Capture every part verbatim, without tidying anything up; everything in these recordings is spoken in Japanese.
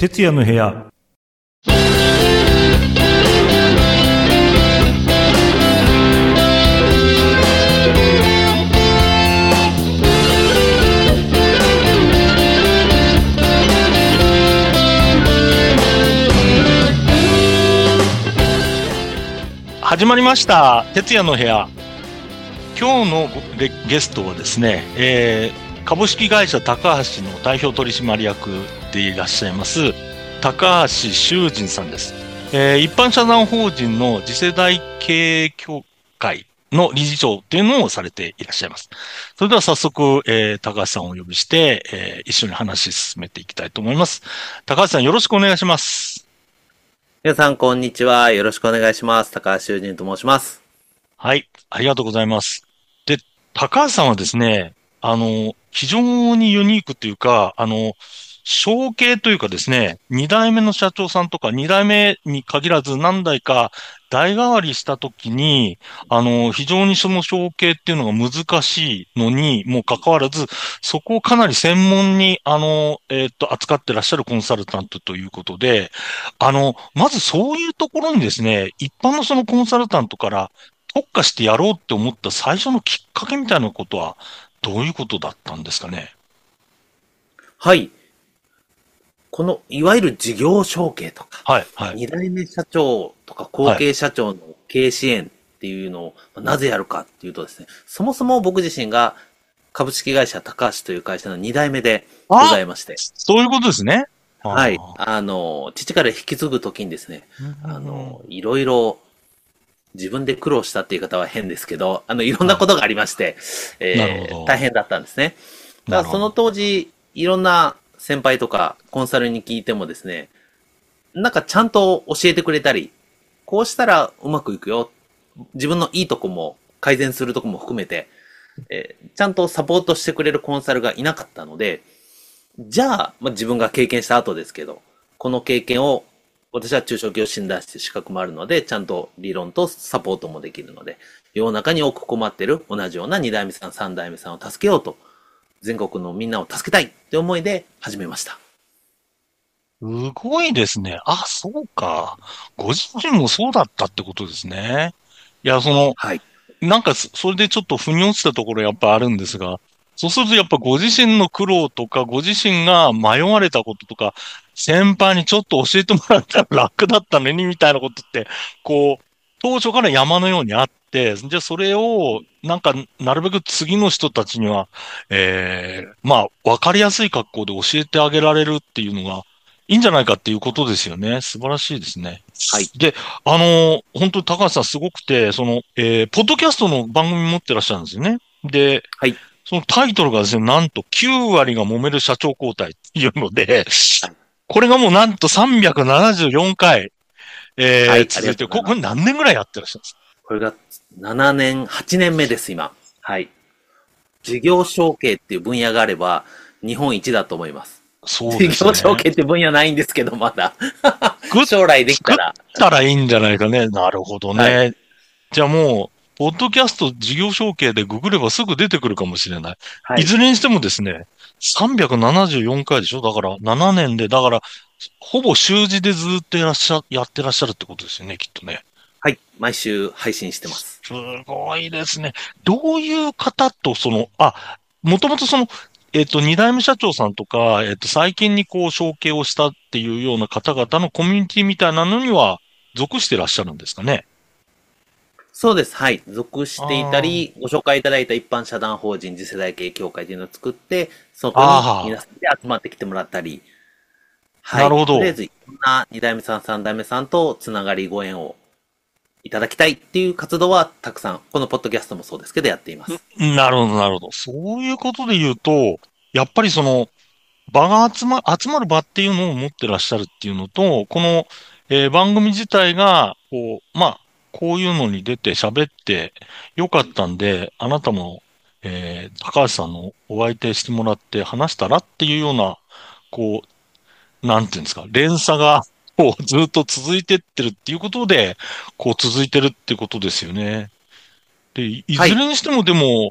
哲也の部屋。始まりました哲也の部屋。今日のゲゲストはですね、えー、株式会社高橋の代表取締役でいらっしゃいます高橋修人さんです。えー、一般社団法人の次世代経営協会の理事長っていうのをされていらっしゃいます。それでは早速、えー、高橋さんをお呼びして、えー、一緒に話進めていきたいと思います。高橋さん、よろしくお願いします。 皆さん、こんにちは。よろしくお願いします。高橋修人と申します。 はい、ありがとうございます。で、高橋さんはですね、あの、非常にユニークというか、あの、承継というかですね、二代目の社長さんとか、二代目に限らず何代か代替わりしたときに、あの、非常にその承継っていうのが難しいのにもかかわらず、そこをかなり専門に、あの、えっと、扱ってらっしゃるコンサルタントということで、あの、まずそういうところにですね、一般のそのコンサルタントから特化してやろうって思った最初のきっかけみたいなことは、どういうことだったんですかね。 はい。この、いわゆる事業承継とか、 はい、はい。 二代目社長とか後はい。 継社長の経営支援っていうのをなぜやるかっていうとですね、そもそも僕自身が株式会社高橋という会社の二代目でござあ、 いまして、 そういうことですね。 はい。 ああ。 あの、父から引き継ぐときにですね、 うんあの、 うんうん。 いろいろ自分で苦労したっていう方は変ですけど、あの、いろんなはい。 ことがありまして、 なるほえー、大ど。 変だったんですね。だからそのなるほど。 当時、いろんな先輩とかコンサルに聞いてもですね、なんかちゃんと教えてくれたり、こうしたらうまくいくよ。自分のいいとこも改善するとこも含めて、えーちゃんとサポートしてくれるコンサルがいなかったので、じゃあ、まあ、自分が経験した後ですけど、この経験を私は中小企業診断士資格もあるので、ちゃんと理論とサポートもできるので、世の中に多く困っている同じようなに代目さん、さん代目さんを助けようと、全国のみんなを助けたいって思いで始めました。 すごいですね。あ、そうか。ご自身もそうだったってことですね。いや、その、 はい。 なんかそ、それでちょっと腑に落ちたところやっぱあるんですが、そうするとやっぱご自身の苦労とか、ご自身が迷われたこととか、先輩にちょっと教えてもらったら楽だったのにみたいなことって、こう、当初から山のようにあって、じゃあそれを、なんか、なるべく次の人たちには、ええまあ、わかりやすい格好で教えてあげられるっていうのが、いいんじゃないかっていうことですよね。素晴らしいですね。 はい。 で、あの、本当に高橋さんすごくて、その、えー、ポッドキャストの番組持ってらっしゃるんですよね。で、 はい。 そのタイトルがですね、なんときゅう割が揉める社長交代っていうので、 はい。 これがもうなんとさんびゃくななじゅうよんかい、えー、 はい。あり続いてる、こ、これがとうございます。 何年ぐらいやってらっしゃるんですか？ これがななねん、はちねんめです、今。はい。事業承継っていう分野があれば、日本一だと思います。 そう事業承ですね。 継って分野ないんですけど、まだ。 作っ、 将来でき作ったら。 たらいいんじゃないかね。なるほどはい。 ね。じゃあもう、ポッドキャスト事業承継でググればすぐ出てくるかもしれない。 はい。 いずれにしてもですね、さんびゃくななじゅうよんかいでしょ？だからななねんで、だから、ほぼ習字でずっとやらっしゃ、やってらっしゃるってことですよね、きっとね。 はい。毎週配信してます。 すごいですね。どういう方と、その、あ、もともとその、えっと、二代目社長さんとか、えっと、最近にこう、承継をしたっていうような方々のコミュニティみたいなのには、属してらっしゃるんですかね。 そうです。はい。属していたあり、ご紹介いただいた一般社団法人次世代経営協会というのを作って、そこにあ、あ皆さんで集まってきてもらったり、 あ、 はい。 なるほど。 とりあえず、いろんな二代目さん、三代目さんとつながりご縁をいただきたいっていう活動はたくさん、このポッドキャストもそうですけどやっています。 なるほど、なるほど。そういうことで言うと、やっぱりその、場が集ま、集まる場っていうのを持ってらっしゃるっていうのと、この、えー番組自体が、こう、まあ、こういうのに出て喋ってよかったんで、あなたも、えー高橋さんのお相手してもらって話したらっていうような、こう、なんていうんですか、連鎖が、こう、ずっと続いてってるっていうことで、こう、続いてるってことですよね。で、いいはい。 ずれにしてもでも、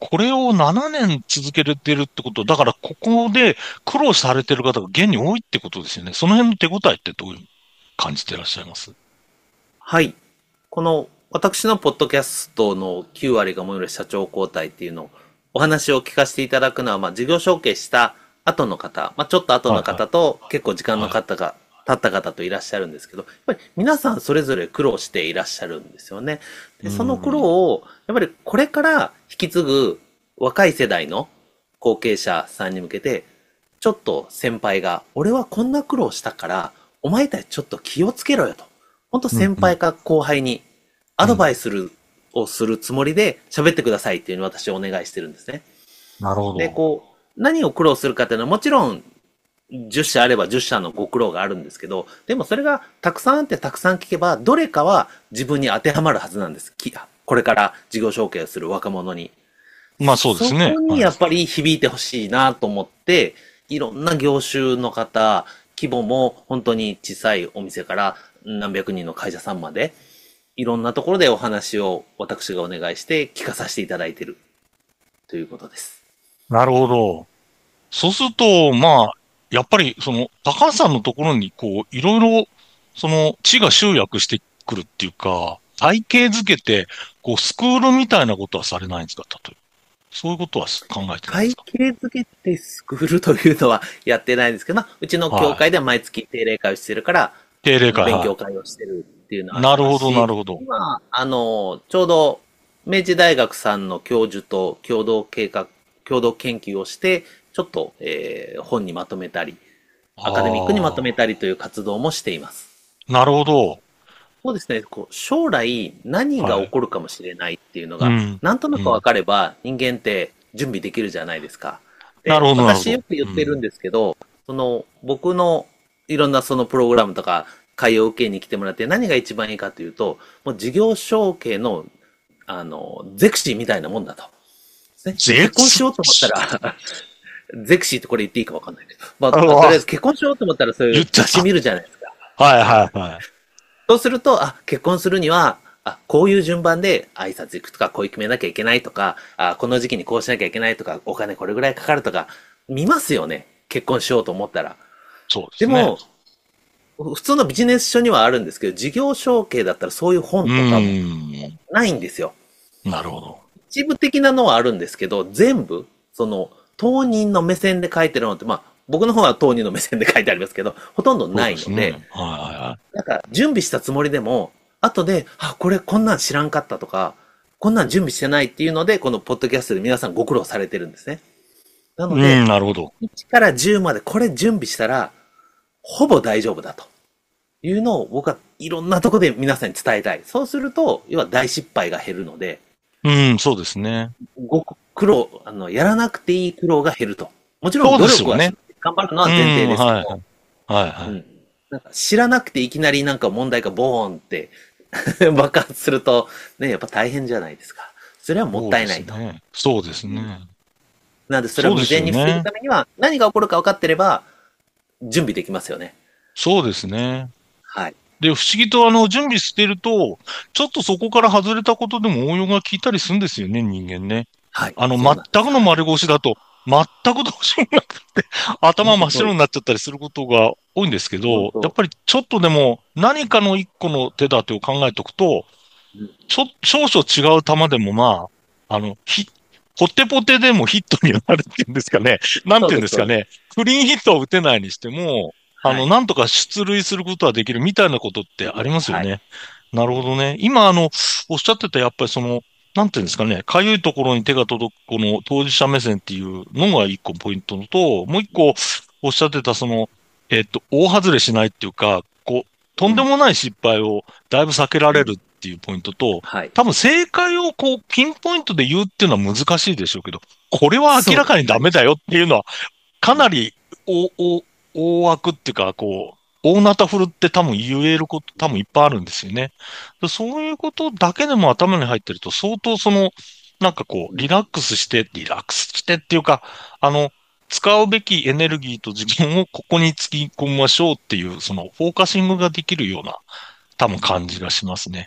これをななねん続けれてるってこと、だからここで苦労されてる方が現に多いってことですよね。その辺の手応えってどういう感じてらっしゃいます？ はい。この私のポッドキャストのきゅう割が燃える社長交代っていうのをお話を聞かせていただくのは、まあ、事業承継した後の方、まあ、ちょっと後の方と結構時間の方が経った方といらっしゃるんですけど、やっぱり皆さんそれぞれ苦労していらっしゃるんですよね。で、その苦労を、やっぱりこれから引き継ぐ若い世代の後継者さんに向けて、ちょっと先輩が、俺はこんな苦労したから、お前たちちょっと気をつけろよと。本当先輩か後輩にアドバイスする、をするつもりで喋ってくださいっていうのを私お願いしてるんですね。 なるほど。 で、こう、何を苦労するかっていうのはもちろんじゅっ社あればじゅっ社のご苦労があるんですけど、でもそれがたくさんあってたくさん聞けば、どれかは自分に当てはまるはずなんです。これから事業承継をする若者に。 まあそうですね。 そこにやっぱり響いてほしいなと思って、いろんな業種の方、規模も本当に小さいお店から何百人の会社さんまで、いろんなところでお話を私がお願いして聞かさせていただいているということです。 なるほど。そうすると、まあ、やっぱり、その、高橋さんのところに、こう、いろいろ、その、地が集約してくるっていうか、体系づけて、こう、スクールみたいなことはされないんですか？例えば。そういうことは考えてないんですか？ 体系づけてスクールというのはやってないんですけど、まあ、うちの協会では毎月定例会をしてるから、 定例会。 勉強会をしてるっていうのはありなるほど、 ますし、 なるほど。 今、あの、ちょうど明治大学さんの教授と共同計画、共同研究をして、ちょっと、えー本にまとめたり、アカデミックにまとめたりという活動もしています。 ああ、なるほど。 そうですね、こう将来何がはい。 起こるかもしれないっていうのが、 うん。 なんとなく分うん。 かれば人間って準備できるじゃないですか。で、 なるほど、なるほど。 私よく言ってるんうん。 ですけど、その僕のいろんなそのプログラムとか会を受けに来てもらって何が一番いいかというと、もう事業承継のあの、ゼクシーみたいなもんだと。ね、 ゼク結婚しようと思ったシらゼクシーってこれ言っていいか分かんないけど、まあ、 ー。うとりあえわ、 ず結婚しようと思ったらそういう言っちゃった。 雑誌見るじゃないですか。 はい、はい、はい。 そうすると、あ、結婚するには、あ、こういう順番で挨拶行くとか、こう決めなきゃいけないとか、あ、この時期にこうしなきゃいけないとか、お金これぐらいかかるとか、見ますよね。結婚しようと思ったら。 そうですね。 でも、普通のビジネス書にはあるんですけど、事業承継だったらそういうう本とかもーん。 ないんですよ。 なるほど。 一部的なのはあるんですけど、全部、その、当人の目線で書いてるのって、まあ、僕の方は当人の目線で書いてありますけど、ほとんどそうないので、 ですね。はい、はい、はい。 なんか準備したつもりでも、後で、あ、これこんなん知らんかったとか、こんなん準備してないっていうので、このポッドキャストで皆さんご苦労されてるんですね。なので、 うん、なるほど。 いちからじゅうまでこれ準備したら、ほぼ大丈夫だというのを僕はいろんなところで皆さんに伝えたい。そうすると、要は大失敗が減るので、 うん、そうですね。 ご苦労、あの、やらなくていい苦労が減ると。もちろんそう努ですよね。 力はし頑張るのはうん、 前提ですけはい、 ど、 はい、はい。 うん。なんか知らなくていきなりなんか問題がボーンって爆発すると、ね、やっぱ大変じゃないですか。それはもっそうでたいないと。 すね。そうですうん。 ね。 なので、それをそうです未然に防ぐよね。 ためには、何が起こるか分かってれば、準備できますよね。 そうですね。 はい。 で、不思議とあの、準備してると、ちょっとそこから外れたことでも応用が効いたりするんですよね、人間ね。 はい。 あの、 そうなんです。 全くの丸腰だと、全くどうしようもなくて、頭真っ白に本当そうです。 なっちゃったりすることが多いんですけど、やっ本当。 ぱりちょっとでも何かの一個の手立てを考えておくと、 うん。 ちょ、少々違う球でもまあ、あの、ひ、ポテポテでもヒットになるっていうんですかね。なんていうんそうです、そうです。 ですかね。クリーンヒットを打てないにしても、あの、 はい。 なんとか出塁することはできるみたいなことってありますよはい。 ね。なるほどね。今、あの、おっしゃってた、やっぱりその、なんていうんですかね。かゆいところに手が届く、この当事者目線っていうのが一個ポイントのと、もう一個おっしゃってた、その、えっと、大外れしないっていうか、こう、とんでうん。 もない失敗をだいぶ避けらうん。 れるっていうポイントと、 はい。 多分正解をこう、ピンポイントで言うっていうのは難しいでしょうけど、これは明らかにそうですね。 ダメだよっていうのは、かうん。 なり大、大、大枠っていうか、こう、大なた振るって多分言えること多分いっぱいあるんですよね。でそういうことだけでも頭に入ってると相当その、なんかこう、リラックスして、リラックスしてっていうか、あの、使うべきエネルギーと時間をここに突き込みましょうっていう、そのフォーカシングができるような多分感じがしますね。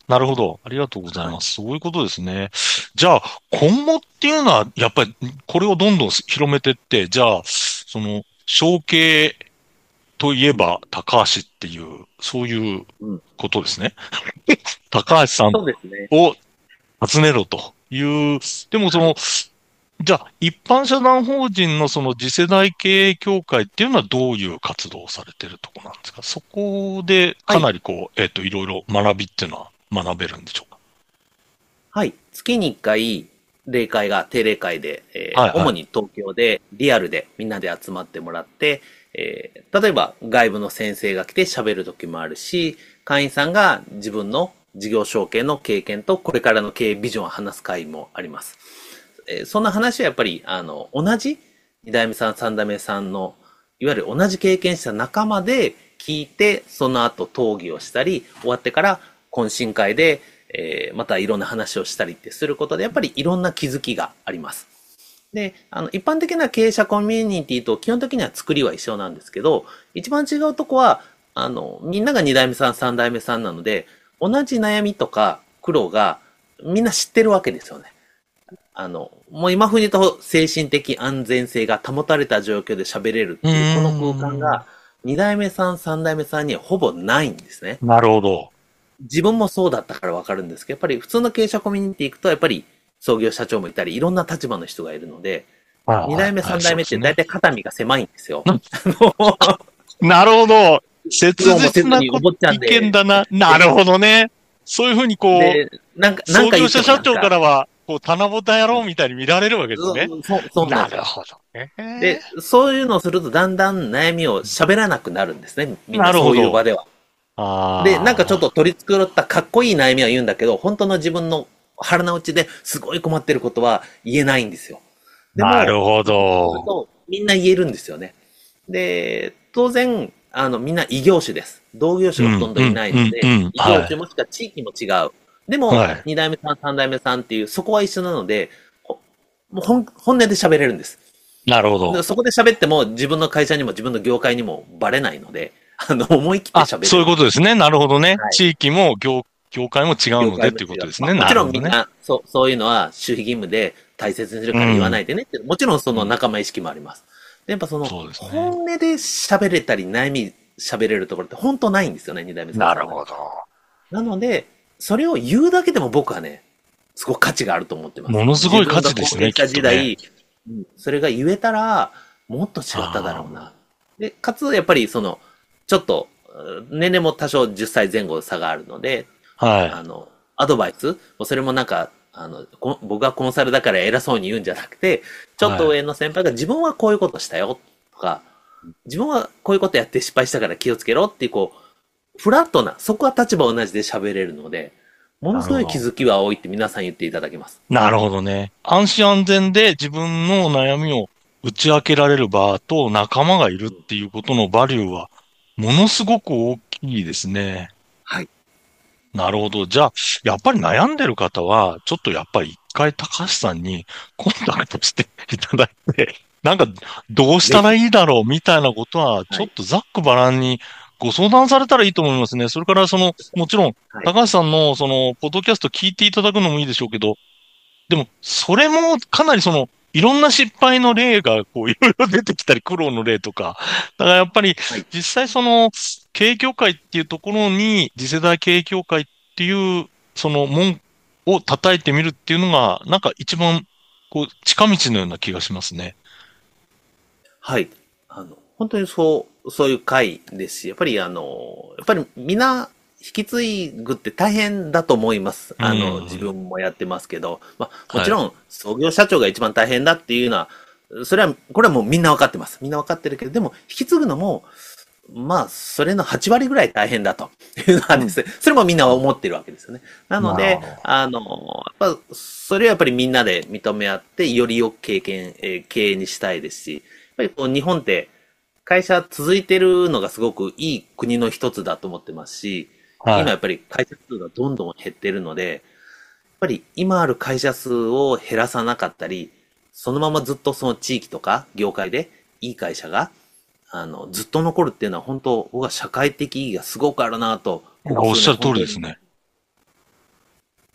なるほど。ありがとうございはい。 ます。そういうことですね。じゃあ、今後っていうのは、やっぱり、これをどんどん広めていって、じゃあ、その、承継といえうん。 ば高橋っていう、そういううん。 ことですね。高橋さんそうですね。 を集めろという、でもそはい。 の、じゃあ、一般社団法人のその次世代経営協会っていうのはどういう活動をされてるとこなんですか？そこでかはい。 なりこう、えっと、いろいろ学びっていうのは学べるんでしょうか？ はい。月にいっかい、例会が定例会で、えーはいはい。 主に東京で、リアルでみんなで集まってもらって、えー例えば外部の先生が来て喋る時もあるし、会員さんが自分の事業承継の経験とこれからの経営ビジョンを話す会もあります。えーそんな話はやっぱり、あの、同じに代目さん、さん代目さんの、いわゆる同じ経験した仲間で聞いて、その後討議をしたり、終わってから懇親会で、えーまたいろんな話をしたりってすることで、やっぱりいろんな気づきがあります。で、あの、一般的な経営者コミュニティと基本的には作りは一緒なんですけど、一番違うとこは、あの、みんながに代目さん、さん代目さんなので、同じ悩みとか苦労がみんな知ってるわけですよね。あの、もう今風に言うと精神的安全性が保たれた状況で喋れるうーっていう、この空間ん。 がに代目さん、さん代目さんにはほぼないんですね。 なるほど。 自分もそうだったからわかるんですけど、やっぱり普通の経営者コミュニティ行くと、やっぱり創業社長もいたり、いろんな立場の人がいるので、 はいに代目、 はいはい、 さん代目って大そうですね。 体肩身が狭いんですよ。 なあの、 なるほど。切苦労もせ実なこずにお坊ちゃん意見で、 だな。なで、 るほどね。そういうふうにこう、 で、なんか、なん創業か言って者社長かもなんか、 らは、こう、棚ぼた野郎みたいに見られるわけですね。 そそう、そうなんですよ。 なるほど。ええ、 で、そういうのをするとだんだん悩みを喋らなくなるんですね。みんななそういうるほど。 場では。で、なんかちょっとあ取り繕ったかっこいい悩みは言うんだけど、本当の自分の腹の内ですごい困ってることは言えないんですよ。 あ、 でも、 なるほするど。 とみんな言えるんですよね。で、当然、あの、みんな異業種です。同業うん、 種がほとんどいうん、うん、うないので、 ん。 異業はい。 種もしくは地域も違う。でも、 はい。 に代目さん、さん代目さんっていう、そこは一緒なので、ほもう本本音で喋れるんです。 なるほど。 でそこで喋っても自分の会社にも自分の業界にもバレないので、あの、思い切ってあ、そういう喋れる。 ことですね。なるほどね。 はい。 地域も業、業界も違う業のでっていう界も違う。まあ、 ことですね。 もちなるほどね。 ろんみんな、そう、そういうのは守秘義務で大切にするから言わなうん。 いでねって、もちろんそうん。 の仲間意識もあります。でやっぱその、 そうですね。 本音で喋れたり悩み喋れるところって本当ないんですよね、二代目さん、三代目。 なるほど。 なので、それを言うだけでも僕はね、すごく価値があると思ってます。 ものすごい価自分が値ですね、き後継者っとね。 時代、うんそれが言えたら、もっと違っただろうあな。で、かつ、やっぱりその、ちょっと、年齢も多少じゅっさいぜん後差があるので、 あ。はい。 あの、アドバイスそれもなんか、あの、こ僕がコンサルだから偉そうに言うんじゃなくて、ちょっとはい。 上の先輩が自分はこういうことしたよとか、自分はこういうことやって失敗したから気をつけろっていう、こう、フラットな、そこは立場同じで喋れるので、ものすごい気なるほど。 づきは多いって皆さん言っていただけます。 なるほどね。安心安全で自分の悩みを打ち明けられる場と仲間がいるっていうことのバリューはものすごく大きいですね。 はい。 なるほど。じゃあ、やっぱり悩んでる方は、ちょっとやっぱり一回高橋さんにコンタクトしていただいて、なんかどうしたらぜひ。 いいだろうみたいなことは、ちはい。 ょっとざっくばらんにご相談されたらいいと思いますね。それからその、もちろん、 はい。 高橋さんのその、ポッドキャスト聞いていただくのもいいでしょうけど、でも、それもかなりその、いろんな失敗の例が、こう、いろいろ出てきたり、苦労の例とか。だからやっぱり、 はい。 実際その、経営協会っていうところに、次世代経営協会っていう、その門を叩いてみるっていうのが、なんか一番、こう、近道のような気がしますね。 はい。あの、本当にそう、そういう会ですし、やっぱりあの、やっぱりみんな引き継ぐって大変だと思います。 うあの、自ん。 分もやってますけど、まあ、もはい。 ちろん創業社長が一番大変だっていうのは、それは、これはもうみんなわかってます。みんなわかってるけど、でも引き継ぐのも、まあ、それのはち割ぐらい大変だというのはうん。 ですね、それもみんな思ってるわけですよね。なので、 なるほど。 あの、やっぱ、それはやっぱりみんなで認め合って、より良く経験、えー経営にしたいですし、やっぱりこう日本って会社続いてるのがすごくいい国の一つだと思ってますし、今はい。 やっぱり会社数がどんどん減ってるので、やっぱり今ある会社数を減らさなかったり、そのままずっとその地域とか業界でいい会社があの、ずっと残るっていうのは本当、僕は社会的意義がすごくあるなと、ここ数年おっしゃる通本当に、 りですね。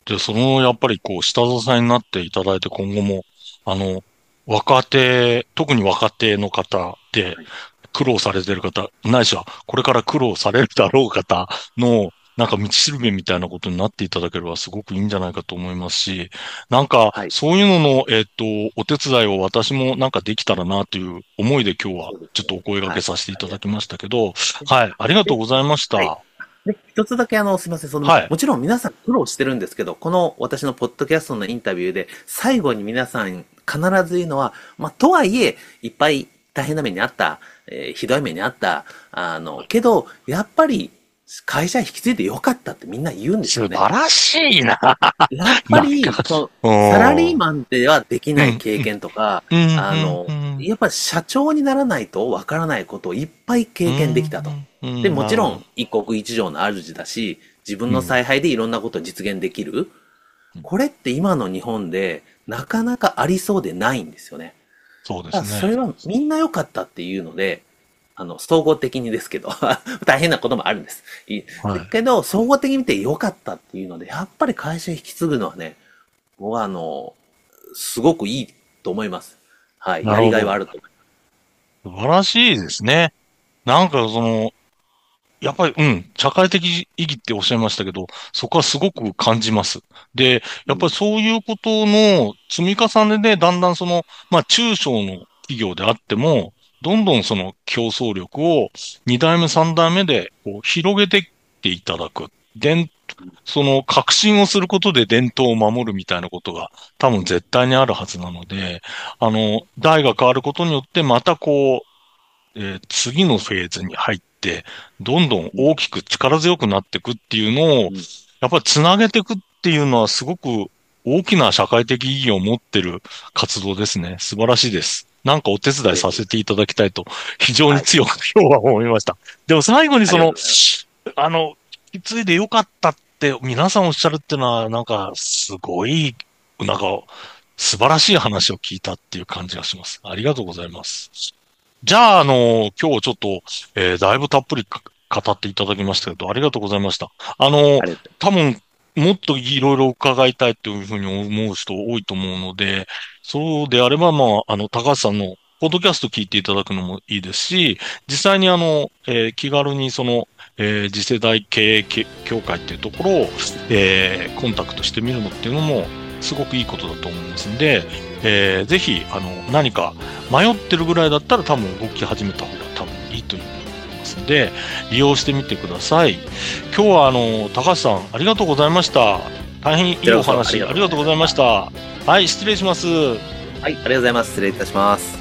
で、その、やっぱりこう、下支えになっていただいて、今後も、あの、若手、特に若手の方ではい。 苦労されてる方、ないしは、これから苦労されるだろう方の、なんか道しるべみたいなことになっていただければすごくいいんじゃないかと思いますし、なんか、 はい。 そういうのの、えっと、お手伝いを私もなんかできたらなという思いで今日はそうですね。 ちょっとお声掛はい。 けさせていありがとただきましたけど、 うはい、ありがとうで、 ございましはい。 た。 で、一つだけあの、すみません。その、 はい。 もちろん皆さん苦労してるんですけど、この私のポッドキャストのインタビューで、最後に皆さん必ず言うのは、まあ、とはいえ、いっぱい大変な目にあった、えーひどい目にあった、あの、けど、やっぱり、会社引き継いでよかったってみんな言うんですよね。 素晴らしいな。 やっぱなんか、 り、その、 うサラリーん、 マンではできうん、 ない経験とか、 うん、 あの、 うん、 やっぱり社長にならないとわからないことをいっぱいう経験できたと。 ん、うで、 ん、 もちろん、 なるほど。 一国一城の主だし、自分のうん、 采配でいろんなことを実現できる。これって今の日本でなかなかありそうでないんですよね。 そうでだからすね。 それはみんな良かったっていうので、あの、総合的にですけど、大変なこともあるんです。いいはい。 だけど、総合的に見て良かったっていうので、やっぱり会社引き継ぐのはね、僕はあの、すごくいいと思います。はい。やりがいはなるほど。 あると思います。 素晴らしいですね。なんかその、やっぱり、うん、社会的意義っておっしゃいましたけど、そこはすごく感じます。で、やっぱりうん。 そういうことの積み重ねで、だんだんその、まあ中小の企業であっても、どんどんその競争力をに代目、さん代目でこう広げていっていただく。伝その革新をすることで伝統を守るみたいなことが多分絶対にあるはずなので、あの、代が変わることによってまたこう、えー次のフェーズに入って、どんどんうん。 大きく力強くなっていくっていうのを、 うん。 やっぱりつなげていくっていうのはすごく大きな社会的意義を持ってる活動ですね。素晴らしいです。なんかお手伝いありがとうございます。 させていただきたいと非常にはい。 強く今日は思いました。でも最後にありがとその、 うございます。 あの、引き継いでよかったって皆さんおっしゃるっていうのは、なんかすごい、なんか素晴らしい話を聞いたっていう感じがします。ありがとうございます。じゃあ、あの、今日ちょっと、えーだいぶたっぷりか語っていただきましたけど、ありがとうございました。あの、 ありがとうございます。 多分、もっといろいろ伺いたいというふうに思う人多いと思うので、そうであれば、まあ、あの、高橋さんのポッドキャスト聞いていただくのもいいですし、実際にあの、えー気軽にその、えー次世代経営け協会っていうところを、えーコンタクトしてみるのっていうのも、すごくいいことだと思いますんで、えーぜひ、あの、何か迷ってるぐらいだったら多分動き始めた方が多分いいというふうに思いますので、利用してみてください。今日はあの、高橋さん、ありがとうございました。大変いいおこちらこそあり話、ありがとうございがとうございました。 ました。はい、失礼します。 はい。ありがとうございます。失礼いたします。